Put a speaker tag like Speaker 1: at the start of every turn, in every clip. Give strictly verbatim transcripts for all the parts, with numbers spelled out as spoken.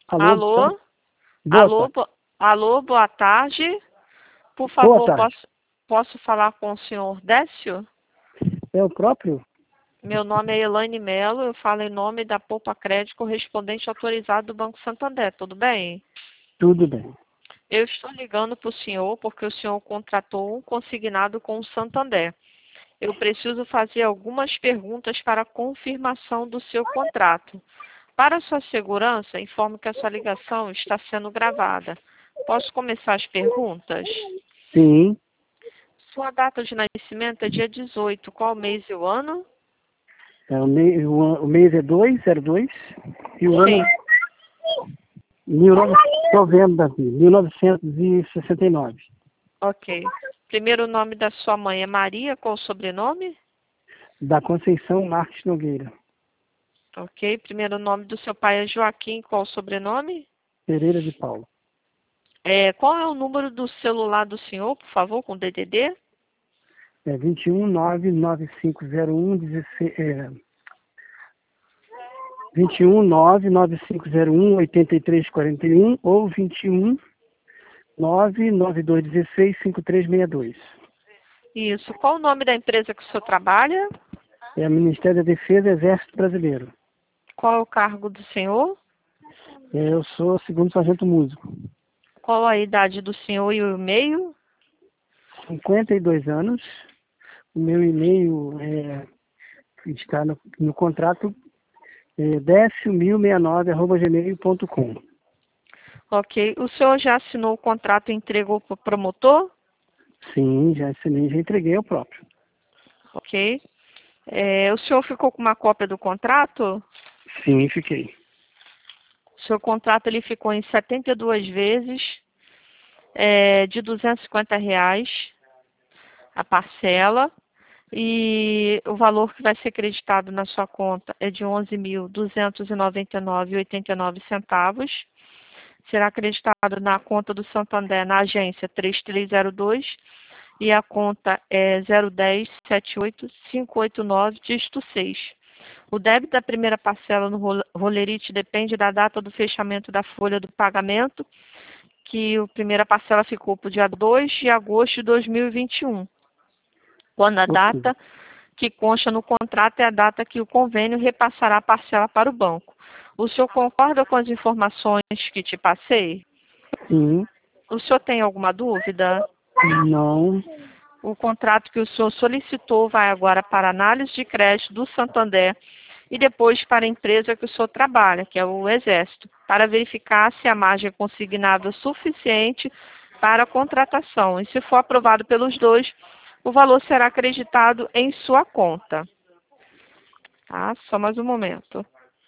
Speaker 1: Alô, tá?
Speaker 2: Alô?
Speaker 1: Boa
Speaker 2: Alô,
Speaker 1: tarde.
Speaker 2: bo... Alô, boa tarde. Por
Speaker 1: Boa
Speaker 2: favor,
Speaker 1: tarde.
Speaker 2: posso, posso falar com o senhor Décio?
Speaker 1: É o próprio?
Speaker 2: Meu nome é Elaine Mello, eu falo em nome da Poupa Crédito correspondente autorizado do Banco Santander, tudo bem?
Speaker 1: Tudo bem.
Speaker 2: Eu estou ligando para o senhor porque o senhor contratou um consignado com o Santander. Eu preciso fazer algumas perguntas para confirmação do seu contrato. Para sua segurança, informo que essa ligação está sendo gravada. Posso começar as perguntas?
Speaker 1: Sim.
Speaker 2: Sua data de nascimento é dia dezoito. Qual mês e o ano?
Speaker 1: É, o, mês, o, an- o mês é dois, zero dois, e o ano
Speaker 2: Sim.
Speaker 1: é mil e novecentos, novembro de mil novecentos e sessenta e nove.
Speaker 2: Ok. Primeiro nome da sua mãe é Maria, qual o sobrenome?
Speaker 1: Da Conceição Marques Nogueira.
Speaker 2: Ok. Primeiro nome do seu pai é Joaquim, qual o sobrenome?
Speaker 1: Pereira de Paula.
Speaker 2: É, qual é o número do celular do senhor, por favor, com D D D?
Speaker 1: É vinte e um, nove nove cinco zero um, dezesseis, é, vinte e um, nove nove cinco zero um, oitenta e três quarenta e um ou vinte e um, nove nove dois um seis, cinco três seis dois.
Speaker 2: Isso. Qual o nome da empresa que o senhor trabalha?
Speaker 1: É o Ministério da Defesa, Exército Brasileiro.
Speaker 2: Qual é o cargo do senhor?
Speaker 1: É, eu sou segundo sargento músico.
Speaker 2: Qual a idade do senhor e o e-mail?
Speaker 1: cinquenta e dois anos. O meu e-mail é, está no, no contrato, é décio mil sessenta e nove arroba gmail ponto com.
Speaker 2: Ok. O senhor já assinou o contrato e entregou para o promotor?
Speaker 1: Sim, já assinei, já entreguei ao próprio.
Speaker 2: Ok. É, o senhor ficou com uma cópia do contrato?
Speaker 1: Sim, fiquei.
Speaker 2: O seu contrato ele ficou em setenta e duas vezes, é, de duzentos e cinquenta reais a parcela. E o valor que vai ser creditado na sua conta é de onze mil duzentos e noventa e nove reais e oitenta e nove centavos. Será acreditado na conta do Santander na agência três três zero dois e a conta é zero um zero sete oito cinco oito nove, dígito seis. O débito da primeira parcela no rol- rolerite depende da data do fechamento da folha do pagamento, que a primeira parcela ficou para o dia dois de agosto de dois mil e vinte e um, quando a
Speaker 1: Ok.
Speaker 2: data que consta no contrato é a data que o convênio repassará a parcela para o banco. O senhor concorda com as informações que te passei?
Speaker 1: Sim,
Speaker 2: O senhor tem alguma dúvida?
Speaker 1: não,
Speaker 2: O contrato que o senhor solicitou vai agora para análise de crédito do Santander e depois para a empresa que o senhor trabalha, que é o Exército, para verificar se a margem é consignável suficiente para a contratação. E se for aprovado pelos dois, o valor será acreditado em sua conta. Tá? Só mais um momento.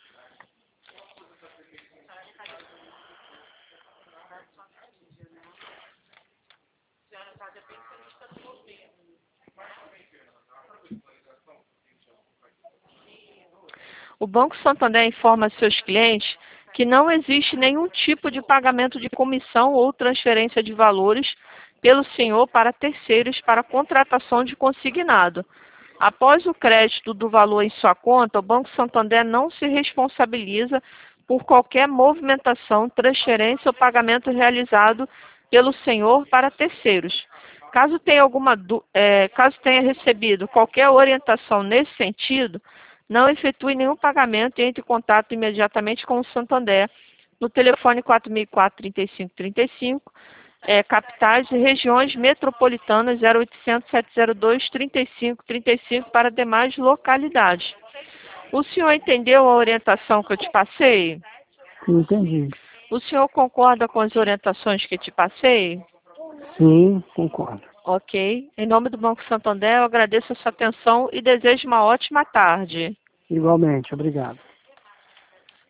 Speaker 2: O Banco Santander informa seus clientes que não existe nenhum tipo de pagamento de comissão ou transferência de valores pelo senhor para terceiros para contratação de consignado. Após o crédito do valor em sua conta, o Banco Santander não se responsabiliza por qualquer movimentação, transferência ou pagamento realizado pelo senhor para terceiros. Caso tenha alguma, du- eh, caso tenha recebido qualquer orientação nesse sentido, não efetue nenhum pagamento e entre em contato imediatamente com o Santander no telefone quatro mil e quatro, trinta e cinco trinta e cinco, é, capitais e regiões metropolitanas zero oitocentos, setecentos e dois, trinta e cinco trinta e cinco para demais localidades. O senhor entendeu a orientação que eu te passei?
Speaker 1: entendi.
Speaker 2: O senhor concorda com as orientações que eu te passei?
Speaker 1: Sim, concordo.
Speaker 2: Ok. Em nome do Banco Santander, eu agradeço a sua atenção e desejo uma ótima tarde.
Speaker 1: Igualmente, obrigado.